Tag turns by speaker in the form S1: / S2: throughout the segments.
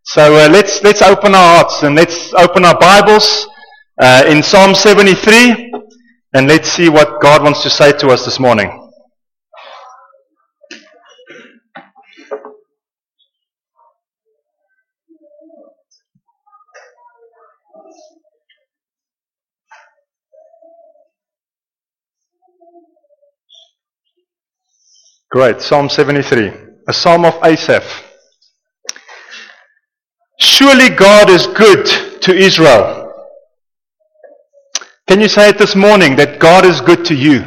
S1: So let's open our hearts and let's open our Bibles in Psalm 73 and let's see what God wants to say to us this morning. Great, Psalm 73, a psalm of Asaph. Surely God is good to Israel. Can you say it this morning that God is good to you?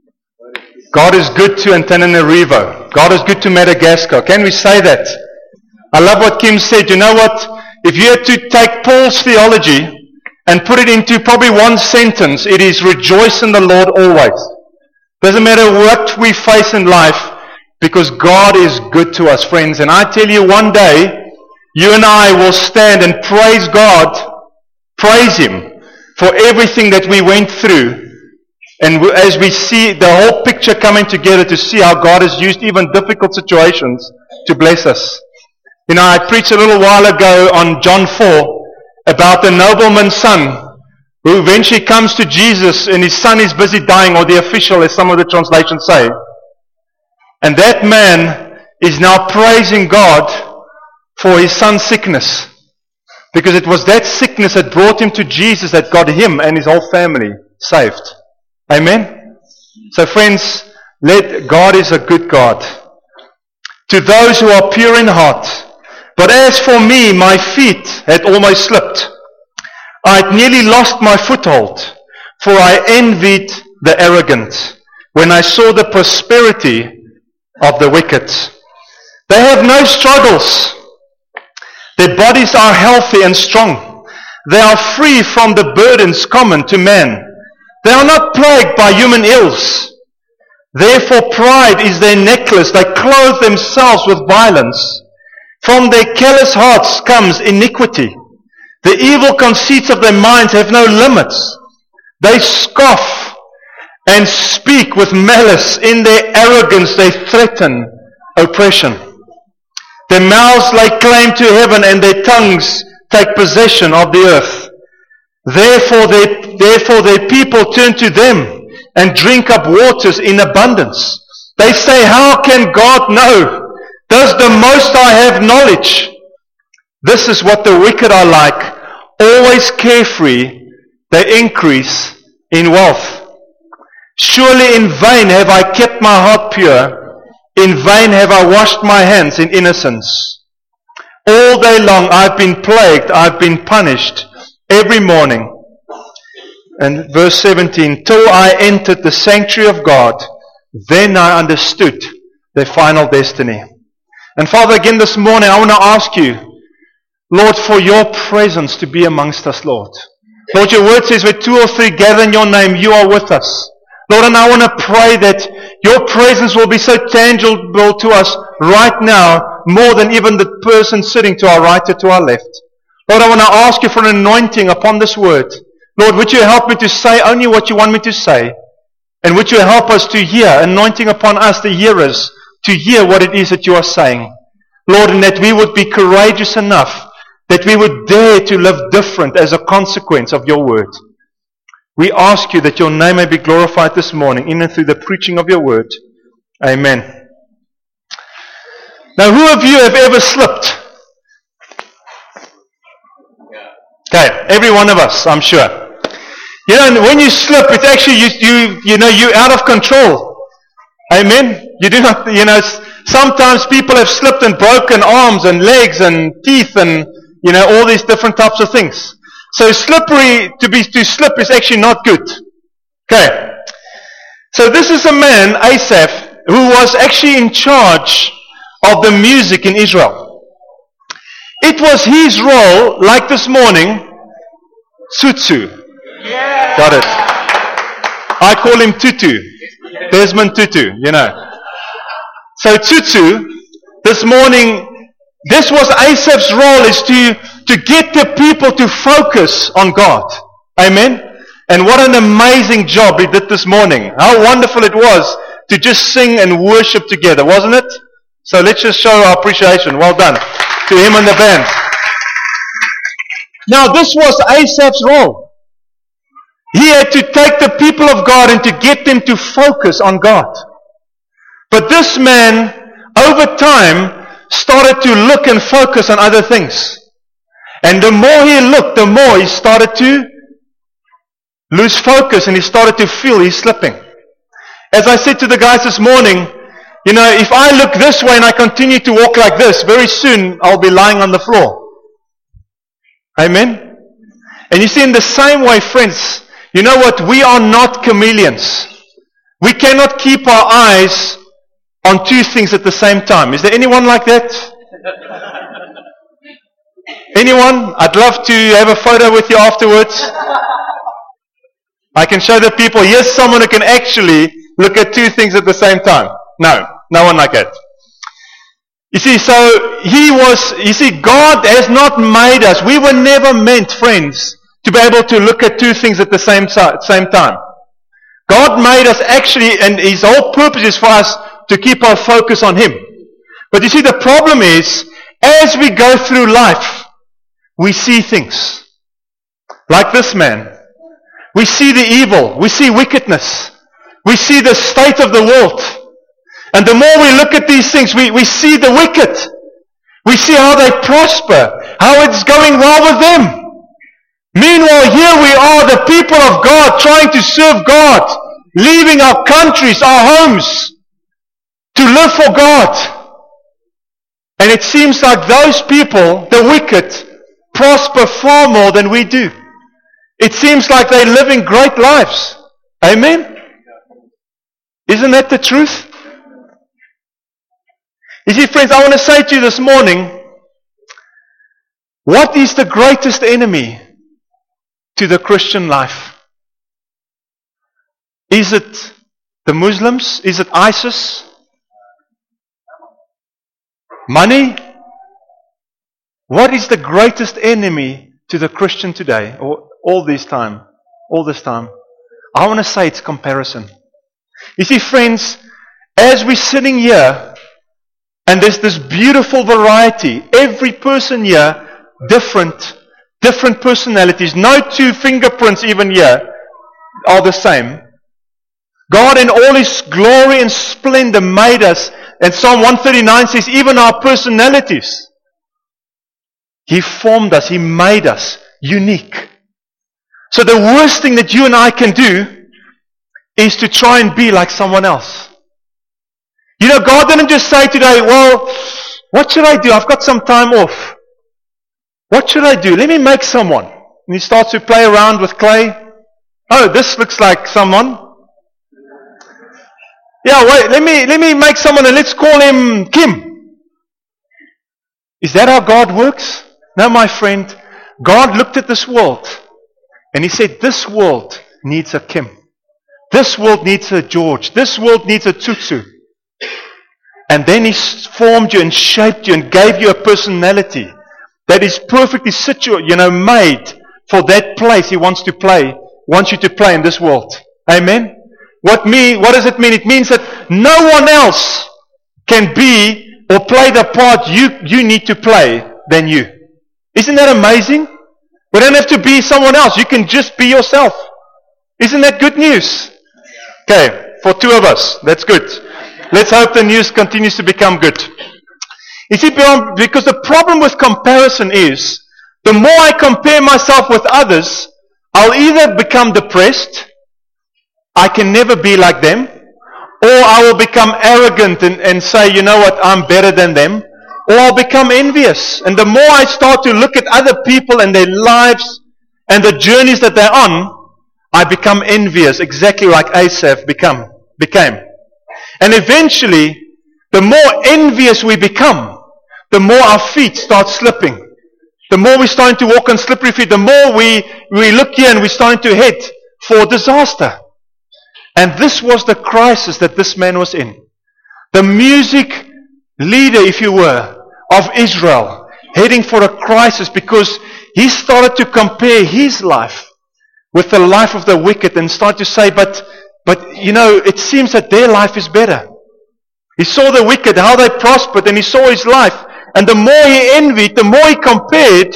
S1: God is good to Antananarivo. God is good to Madagascar. Can we say that? I love what Kim said. You know what? If you had to take Paul's theology and put it into probably one sentence, it is rejoice in the Lord always. Doesn't matter what we face in life, because God is good to us, friends. And I tell you, one day, you and I will stand and praise God, praise Him for everything that we went through. And as we see the whole picture coming together to see how God has used even difficult situations to bless us. You know, I preached a little while ago on John 4 about the nobleman's son who eventually comes to Jesus and his son is busy dying, or the official, as some of the translations say. And that man is now praising God for his son's sickness. Because it was that sickness that brought him to Jesus that got him and his whole family saved. Amen? So friends, God is a good God. To those who are pure in heart. But as for me, my feet had almost slipped. I had nearly lost my foothold, for I envied the arrogant when I saw the prosperity of the wicked. They have no struggles. Their bodies are healthy and strong. They are free from the burdens common to man. They are not plagued by human ills. Therefore pride is their necklace. They clothe themselves with violence. From their callous hearts comes iniquity. The evil conceits of their minds have no limits. They scoff and speak with malice. In their arrogance they threaten oppression. Their mouths lay claim to heaven, and their tongues take possession of the earth. Therefore their people turn to them and drink up waters in abundance. They say, how can God know? Does the Most High have knowledge? This is what the wicked are like, always carefree. They increase in wealth. Surely in vain have I kept my heart pure. In vain have I washed my hands in innocence. All day long I've been plagued, I've been punished every morning. And verse 17, till I entered the sanctuary of God, then I understood their final destiny. And Father, again this morning I want to ask you, Lord, for your presence to be amongst us, Lord. Lord, your word says where two or three gather in your name, you are with us. Lord, and I want to pray that your presence will be so tangible to us right now, more than even the person sitting to our right or to our left. Lord, I want to ask you for an anointing upon this word. Lord, would you help me to say only what you want me to say? And would you help us to hear, anointing upon us, the hearers, to hear what it is that you are saying. Lord, and that we would be courageous enough, that we would dare to live different as a consequence of your word. We ask you that your name may be glorified this morning in and through the preaching of your word. Amen. Now, who of you have ever slipped? Okay, every one of us, I'm sure. You know, and when you slip, it's actually, you're out of control. Amen? You do not, sometimes people have slipped and broken arms and legs and teeth and, all these different types of things. So slippery, to slip is actually not good. Okay. So this is a man, Asaph, who was actually in charge of the music in Israel. It was his role, like this morning, Tsutsu.
S2: Yeah.
S1: Got it. I call him Tutu. Desmond Tutu, So Tsutsu, this morning, this was Asaph's role, is to get the people to focus on God. Amen? And what an amazing job he did this morning. How wonderful it was to just sing and worship together, wasn't it? So let's just show our appreciation. Well done to him and the band. Now this was Asaph's role. He had to take the people of God and to get them to focus on God. But this man, over time, started to look and focus on other things. And the more he looked, the more he started to lose focus and he started to feel he's slipping. As I said to the guys this morning, if I look this way and I continue to walk like this, very soon I'll be lying on the floor. Amen? And you see, in the same way, friends, you know what? We are not chameleons. We cannot keep our eyes on two things at the same time. Is there anyone like that? Anyone? I'd love to have a photo with you afterwards. I can show the people, here's someone who can actually look at two things at the same time. No one like that. You see, God has not made us. We were never meant, friends, to be able to look at two things at the same time. God made us actually, and His whole purpose is for us to keep our focus on Him. But you see, the problem is, as we go through life, we see things. Like this man. We see the evil. We see wickedness. We see the state of the world. And the more we look at these things, we see the wicked. We see how they prosper, how it's going well with them. Meanwhile, here we are, the people of God, trying to serve God, leaving our countries, our homes, to live for God. And it seems like those people, the wicked, prosper far more than we do. It seems like they're living great lives. Amen? Isn't that the truth? You see, friends, I want to say to you this morning, what is the greatest enemy to the Christian life? Is it the Muslims? Is it ISIS? Money? What is the greatest enemy to the Christian today? Or all this time? I want to say it's comparison. You see, friends, as we're sitting here, and there's this beautiful variety. Every person here, different personalities. No two fingerprints even here are the same. God in all His glory and splendor made us. And Psalm 139 says, even our personalities. He formed us. He made us unique. So the worst thing that you and I can do is to try and be like someone else. God didn't just say today, well, what should I do? I've got some time off. What should I do? Let me make someone. And He starts to play around with clay. Oh, this looks like someone. Yeah, wait, let me make someone and let's call him Kim. Is that how God works? No, my friend. God looked at this world and He said, this world needs a Kim. This world needs a George. This world needs a Tutsu. And then He formed you and shaped you and gave you a personality that is perfectly made for that place He wants you to play in this world. Amen? What does it mean? It means that no one else can be or play the part you need to play than you. Isn't that amazing? We don't have to be someone else. You can just be yourself. Isn't that good news? Okay, for two of us, that's good. Let's hope the news continues to become good. You see, because the problem with comparison is, the more I compare myself with others, I'll either become depressed, I can never be like them, or I will become arrogant and say, you know what, I'm better than them, or I'll become envious. And the more I start to look at other people and their lives and the journeys that they're on, I become envious, exactly like Asaph became. And eventually, the more envious we become, the more our feet start slipping. The more we're starting to walk on slippery feet, the more we look here and we're starting to head for disaster. And this was the crisis that this man was in. The music leader, if you were, of Israel, heading for a crisis because he started to compare his life with the life of the wicked and start to say, but it seems that their life is better. He saw the wicked, how they prospered, and he saw his life. And the more he envied, the more he compared,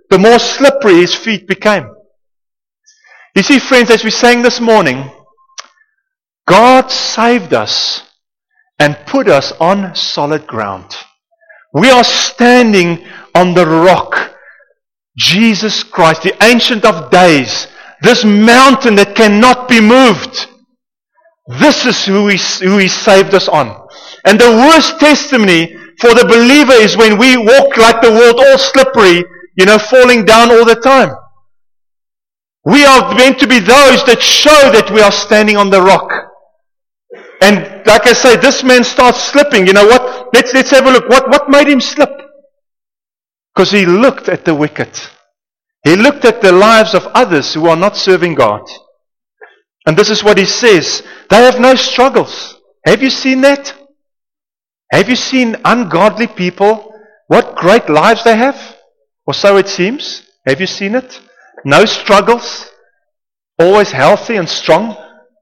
S1: the more slippery his feet became. You see, friends, as we sang this morning, God saved us and put us on solid ground. We are standing on the rock, Jesus Christ, the Ancient of Days, this mountain that cannot be moved. This is who He saved us on. And the worst testimony for the believer is when we walk like the world, all slippery, falling down all the time. We are meant to be those that show that we are standing on the rock. And like I say, this man starts slipping. You know what? Let's have a look. What made him slip? Because he looked at the wicked. He looked at the lives of others who are not serving God. And this is what he says. They have no struggles. Have you seen that? Have you seen ungodly people? What great lives they have? Or so it seems. Have you seen it? No struggles. Always healthy and strong.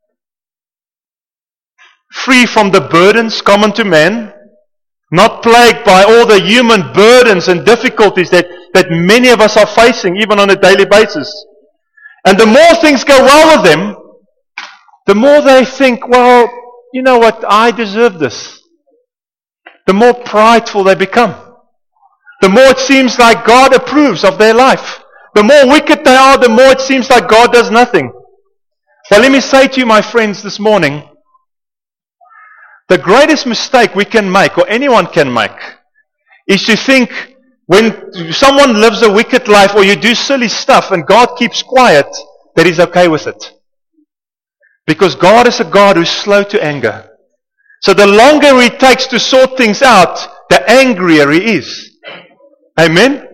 S1: Free from the burdens common to man. Not plagued by all the human burdens and difficulties that many of us are facing, even on a daily basis. And the more things go well with them, the more they think, well, you know what, I deserve this. The more prideful they become. The more it seems like God approves of their life. The more wicked they are, the more it seems like God does nothing. Well, let me say to you, my friends, this morning, the greatest mistake we can make, or anyone can make, is to think when someone lives a wicked life or you do silly stuff and God keeps quiet, that He's okay with it. Because God is a God who's slow to anger. So the longer He takes to sort things out, the angrier He is. Amen?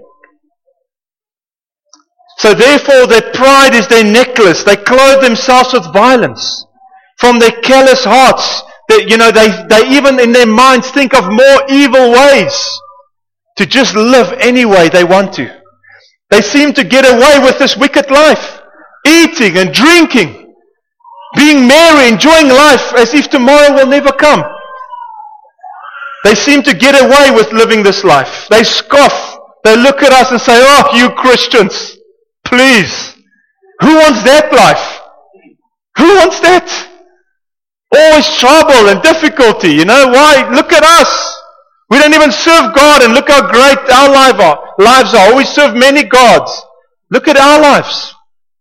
S1: So therefore their pride is their necklace. They clothe themselves with violence. From their callous hearts, they even in their minds think of more evil ways to just live any way they want to. They seem to get away with this wicked life. Eating and drinking. Being merry, enjoying life as if tomorrow will never come. They seem to get away with living this life. They scoff. They look at us and say, oh, you Christians, please. Who wants that life? Who wants that? Always trouble and difficulty. Why? Look at us. We don't even serve God, and look how great our lives are. We serve many gods. Look at our lives.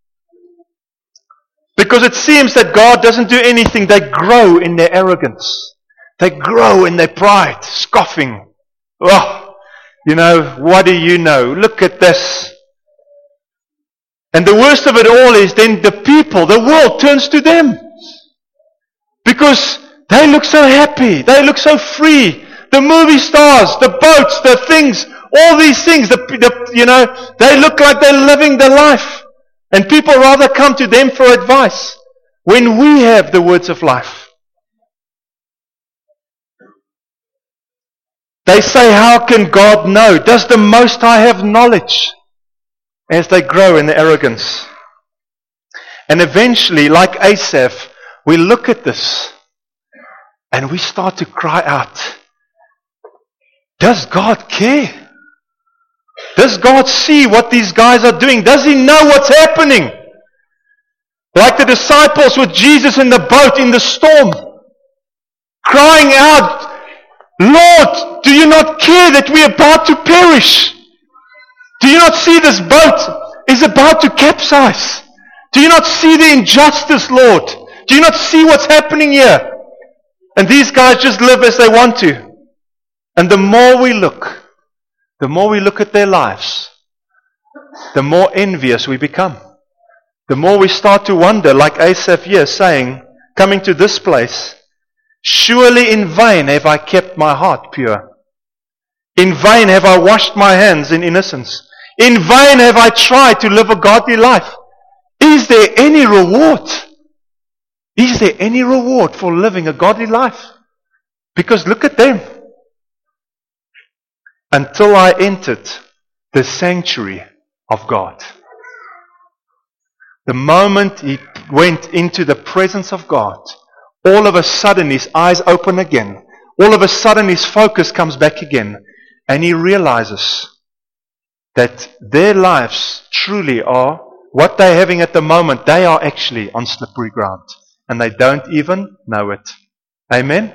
S1: Because it seems that God doesn't do anything. They grow in their arrogance. They grow in their pride, scoffing. Oh, what do you know? Look at this. And the worst of it all is then the people, the world turns to them. Because they look so happy. They look so free. The movie stars, the boats, the things, all these things, they look like they're living their life. And people rather come to them for advice when we have the words of life. They say, how can God know? Does the Most High have knowledge? As they grow in their arrogance. And eventually, like Asaph, we look at this and we start to cry out, does God care? Does God see what these guys are doing? Does He know what's happening? Like the disciples with Jesus in the boat in the storm, crying out, Lord, do you not care that we are about to perish? Do you not see this boat is about to capsize? Do you not see the injustice, Lord? Do you not see what's happening here? And these guys just live as they want to. And the more we look at their lives, the more envious we become. The more we start to wonder, like Asaph here saying, coming to this place, surely in vain have I kept my heart pure. In vain have I washed my hands in innocence. In vain have I tried to live a godly life. Is there any reward? Is there any reward for living a godly life? Because look at them. Until I entered the sanctuary of God. The moment he went into the presence of God, all of a sudden his eyes open again. All of a sudden his focus comes back again. And he realizes that their lives truly are what they're having at the moment. They are actually on slippery ground, and they don't even know it. Amen?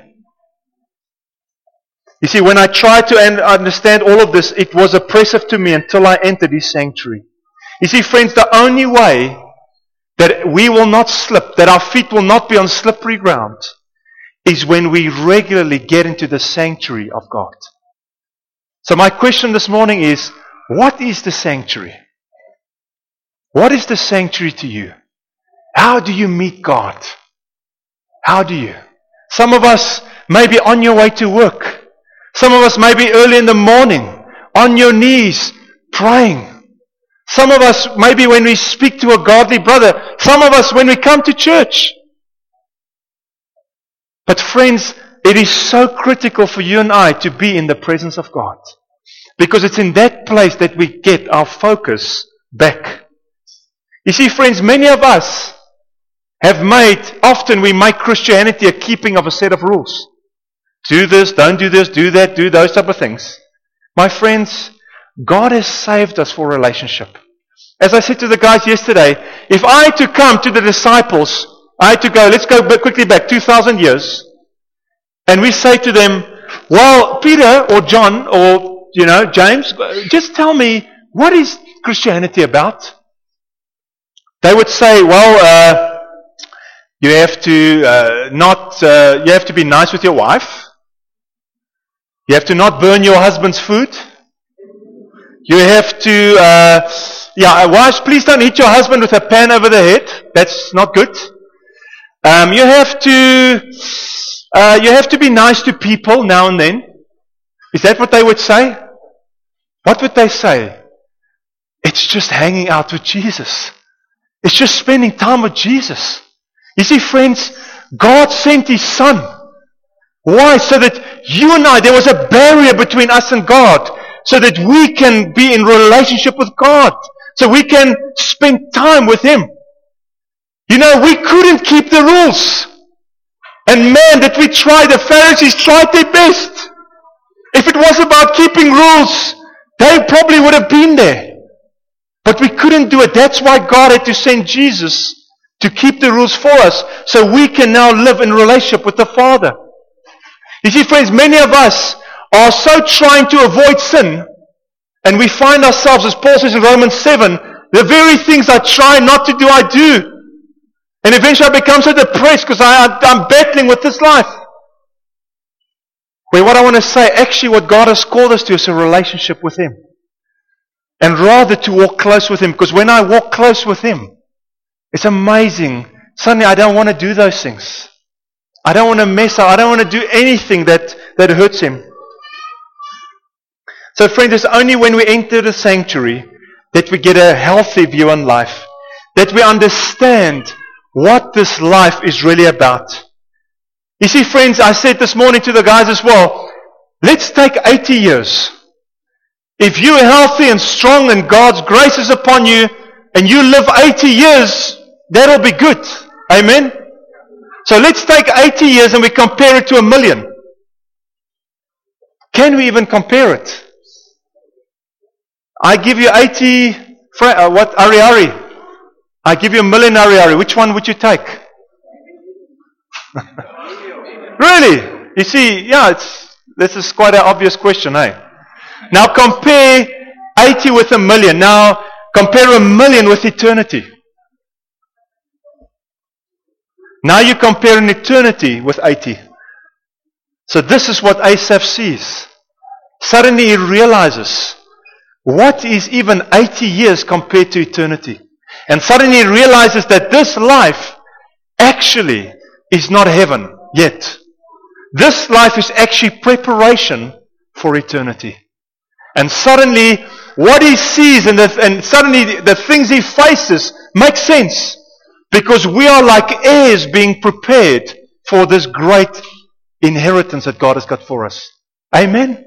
S1: You see, when I tried to understand all of this, it was oppressive to me until I entered His sanctuary. You see, friends, the only way that we will not slip, that our feet will not be on slippery ground, is when we regularly get into the sanctuary of God. So my question this morning is, what is the sanctuary? What is the sanctuary to you? How do you meet God? How do you? Some of us may be on your way to work. Some of us may be early in the morning, on your knees, praying. Some of us maybe when we speak to a godly brother. Some of us when we come to church. But friends, it is so critical for you and I to be in the presence of God. Because it's in that place that we get our focus back. You see, friends, many of us often we make Christianity a keeping of a set of rules. Do this, don't do this, do that, do those type of things. My friends, God has saved us for relationship. As I said to the guys yesterday, if I had to come to the disciples, I had to go, let's go quickly back 2,000 years, and we say to them, well, Peter or John or, James, just tell me, what is Christianity about? They would say, well, you have to be nice with your wife. You have to not burn your husband's food. You have to, wives, please don't hit your husband with a pan over the head. That's not good. You have to be nice to people now and then. Is that what they would say? What would they say? It's just hanging out with Jesus. It's just spending time with Jesus. You see, friends, God sent His Son. Why? So that you and I, there was a barrier between us and God, so that we can be in relationship with God, so we can spend time with Him. We couldn't keep the rules. And man, that we tried, the Pharisees tried their best. If it was about keeping rules, they probably would have been there. But we couldn't do it. That's why God had to send Jesus to keep the rules for us, so we can now live in relationship with the Father. You see, friends, many of us are so trying to avoid sin, and we find ourselves, as Paul says in Romans 7, the very things I try not to do, I do. And eventually I become so depressed because I'm battling with this life. Where what I want to say, actually what God has called us to is a relationship with Him. And rather to walk close with Him. Because when I walk close with Him, it's amazing. Suddenly I don't want to do those things. I don't want to mess up. I don't want to do anything that hurts Him. So friends, it's only when we enter the sanctuary that we get a healthy view on life. That we understand what this life is really about. You see, friends, I said this morning to the guys as well, let's take 80 years. If you're healthy and strong and God's grace is upon you, and you live 80 years, that'll be good. Amen? So let's take 80 years and we compare it to 1,000,000. Can we even compare it? I give you 80, Ariari? I give you 1,000,000 Ariari. Which one would you take? Really? You see, this is quite an obvious question, eh? Now compare 80 with 1,000,000. Now compare 1,000,000 with eternity. Now you compare an eternity with 80. So this is what Asaph sees. Suddenly he realizes, what is even 80 years compared to eternity? And suddenly he realizes that this life actually is not heaven yet. This life is actually preparation for eternity. And suddenly what he sees and suddenly the things he faces make sense. Because we are like heirs being prepared for this great inheritance that God has got for us. Amen?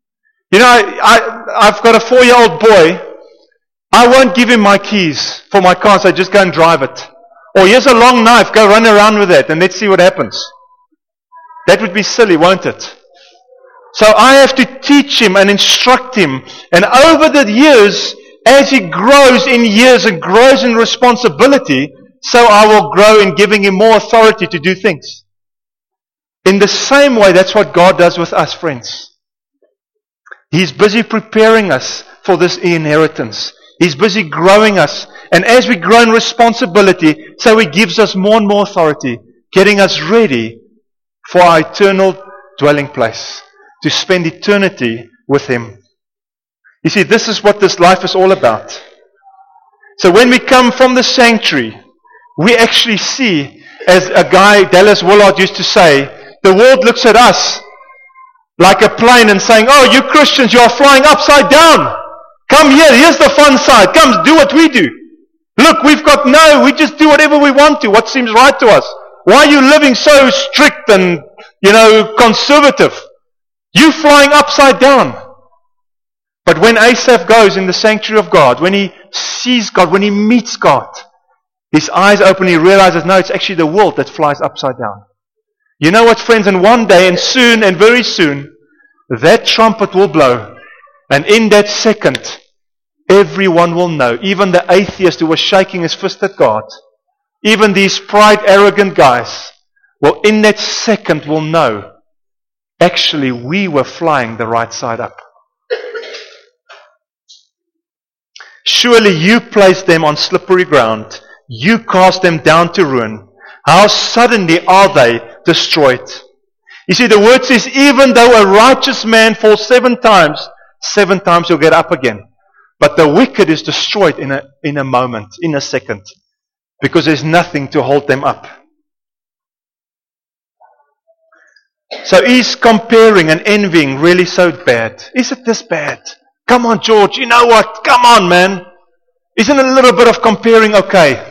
S1: I've got a 4-year-old boy. I won't give him my keys for my car, so just go and drive it. Or here's a long knife, go run around with that and let's see what happens. That would be silly, won't it? So I have to teach him and instruct him. And over the years, as he grows in years and grows in responsibility, so I will grow in giving him more authority to do things. In the same way, that's what God does with us, friends. He's busy preparing us for this inheritance. He's busy growing us. And as we grow in responsibility, so He gives us more and more authority, getting us ready for our eternal dwelling place, to spend eternity with Him. You see, this is what this life is all about. So when we come from the sanctuary, we actually see, as a guy, Dallas Willard, used to say, the world looks at us like a plane and saying, oh, you Christians, you are flying upside down. Come here, here's the fun side. Come, do what we do. Look, we just do whatever we want to, what seems right to us. Why are you living so strict and, conservative? You flying upside down. But when Asaph goes in the sanctuary of God, when he sees God, when he meets God, his eyes open, he realizes, no, it's actually the world that flies upside down. You know what, friends? And one day, and soon, and very soon, that trumpet will blow. And in that second, everyone will know. Even the atheist who was shaking his fist at God, even these pride, arrogant guys, well, in that second will know, actually, we were flying the right side up. Surely you placed them on slippery ground. You cast them down to ruin. How suddenly are they destroyed. You see, the word says, even though a righteous man falls 7 times, 7 times he'll get up again. But the wicked is destroyed in a moment, in a second, because there's nothing to hold them up. So is comparing and envying really so bad? Is it this bad? Come on, George, you know what? Come on, man. Isn't a little bit of comparing okay?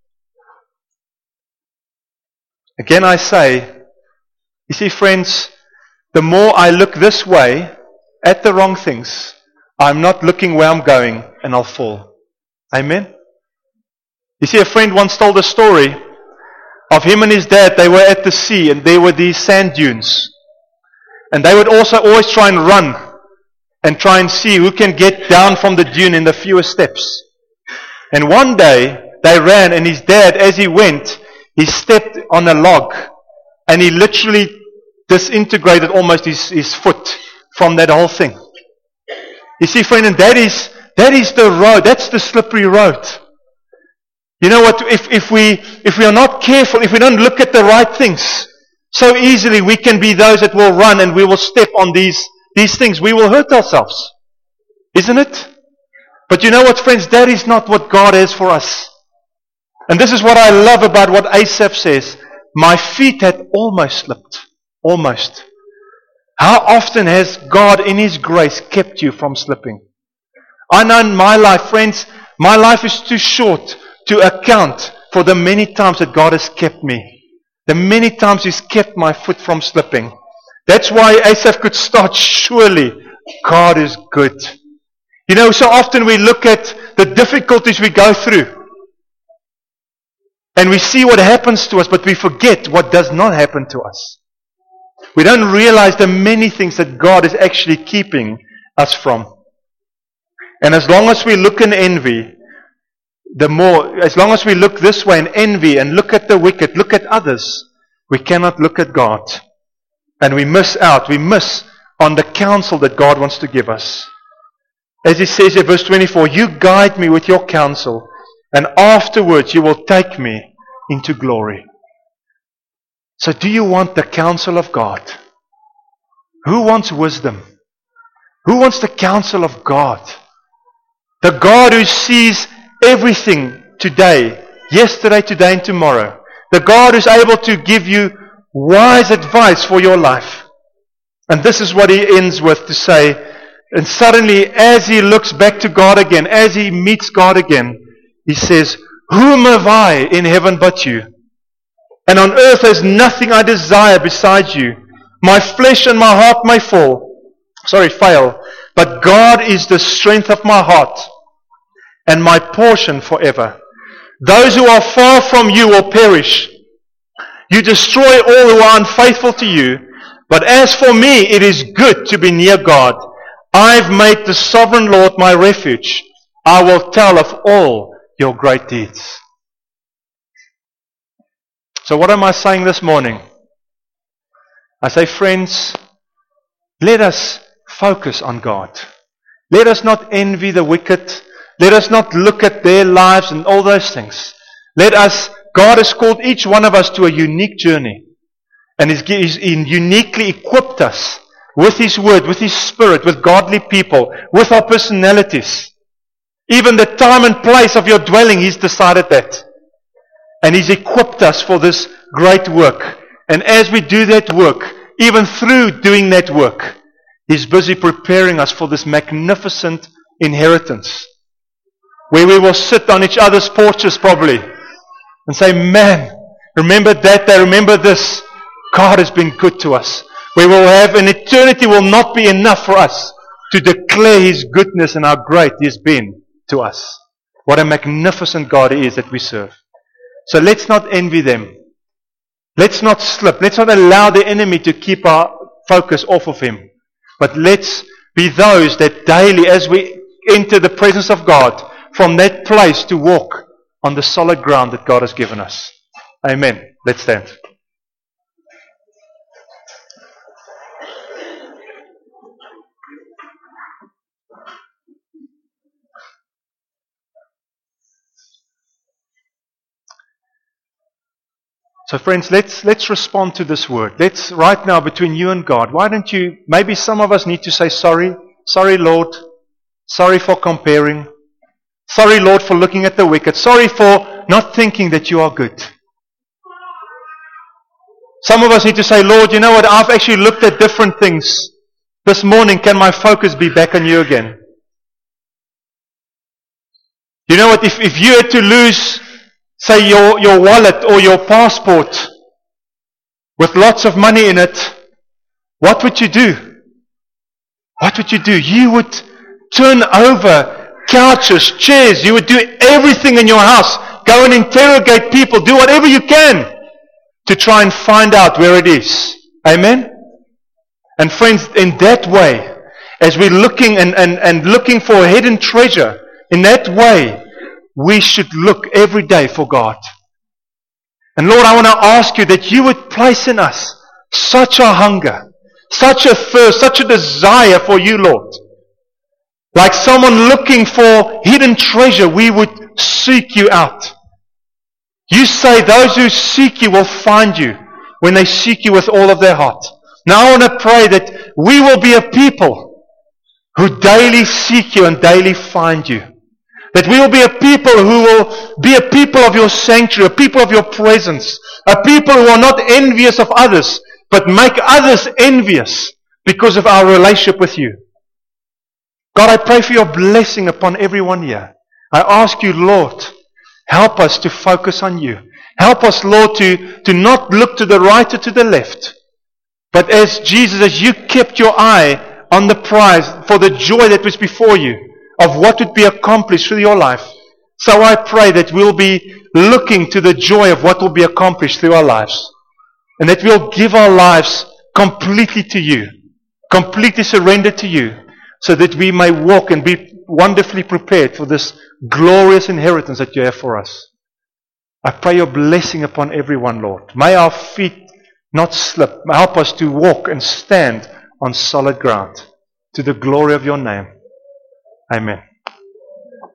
S1: Again, I say, you see, friends, the more I look this way at the wrong things, I'm not looking where I'm going and I'll fall. Amen? You see, a friend once told a story of him and his dad. They were at the sea and there were these sand dunes. And they would also always try and run and try and see who can get down from the dune in the fewest steps. And one day they ran, and his dad, as he went, he stepped on a log and he literally disintegrated almost his foot from that whole thing. You see, friend, and that is the road. That's the slippery road. You know what? If we are not careful, if we don't look at the right things, so easily we can be those that will run and we will step on these things. We will hurt ourselves. Isn't it? But you know what, friends? That is not what God has for us. And this is what I love about what Asaph says. My feet had almost slipped. Almost. How often has God in His grace kept you from slipping? I know in my life, friends, my life is too short to account for the many times that God has kept me. The many times He's kept my foot from slipping. That's why Asaph could start, surely God is good. You know, so often we look at the difficulties we go through. And we see what happens to us, but we forget what does not happen to us. We don't realize the many things that God is actually keeping us from. And as long as we look in envy, as long as we look this way in envy and look at the wicked, look at others, we cannot look at God. And we miss out. We miss on the counsel that God wants to give us. As He says in verse 24, you guide me with your counsel, and afterwards you will take me into glory. So do you want the counsel of God? Who wants wisdom? Who wants the counsel of God? The God who sees everything today, yesterday, today, and tomorrow. The God who's able to give you wise advice for your life. And this is what he ends with to say, and suddenly as he looks back to God again, as he meets God again, he says, whom have I in heaven but you? And on earth there's nothing I desire besides you. My flesh and my heart may fail, but God is the strength of my heart and my portion forever. Those who are far from you will perish. You destroy all who are unfaithful to you. But as for me, it is good to be near God. I've made the sovereign Lord my refuge. I will tell of all your great deeds. So what am I saying this morning? I say, friends, let us focus on God. Let us not envy the wicked. Let us not look at their lives and all those things. God has called each one of us to a unique journey. And He's uniquely equipped us with His Word, with His Spirit, with godly people, with our personalities. Even the time and place of your dwelling, He's decided that. And He's equipped us for this great work. And as we do that work, even through doing that work, He's busy preparing us for this magnificent inheritance. Where we will sit on each other's porches probably and say, man, remember that day, remember this. God has been good to us. We will have an eternity will not be enough for us to declare His goodness and how great He has been to us. What a magnificent God He is that we serve. So let's not envy them. Let's not slip. Let's not allow the enemy to keep our focus off of Him. But let's be those that daily, as we enter the presence of God, from that place to walk on the solid ground that God has given us. Amen. Let's stand. So friends, let's respond to this word. Let's, right now, between you and God, why don't you, maybe some of us need to say sorry. Sorry, Lord. Sorry for comparing. Sorry, Lord, for looking at the wicked. Sorry for not thinking that you are good. Some of us need to say, Lord, you know what, I've actually looked at different things. This morning, can my focus be back on you again? You know what, if you had to lose, say, your wallet or your passport with lots of money in it, what would you do? What would you do? You would turn over couches, chairs. You would do everything in your house. Go and interrogate people. Do whatever you can to try and find out where it is. Amen? And friends, in that way, as we're looking and looking for a hidden treasure, in that way, we should look every day for God. And Lord, I want to ask you that you would place in us such a hunger, such a thirst, such a desire for you, Lord. Like someone looking for hidden treasure, we would seek you out. You say those who seek you will find you when they seek you with all of their heart. Now I want to pray that we will be a people who daily seek you and daily find you. That we will be a people who will be a people of your sanctuary, a people of your presence, a people who are not envious of others, but make others envious because of our relationship with you. God, I pray for your blessing upon everyone here. I ask you, Lord, help us to focus on you. Help us, Lord, to not look to the right or to the left. But as Jesus, as you kept your eye on the prize for the joy that was before you, of what would be accomplished through your life. So I pray that we'll be looking to the joy of what will be accomplished through our lives. And that we'll give our lives completely to you. Completely surrendered to you. So that we may walk and be wonderfully prepared for this glorious inheritance that you have for us. I pray your blessing upon everyone, Lord. May our feet not slip. Help us to walk and stand on solid ground. To the glory of your name. Amen.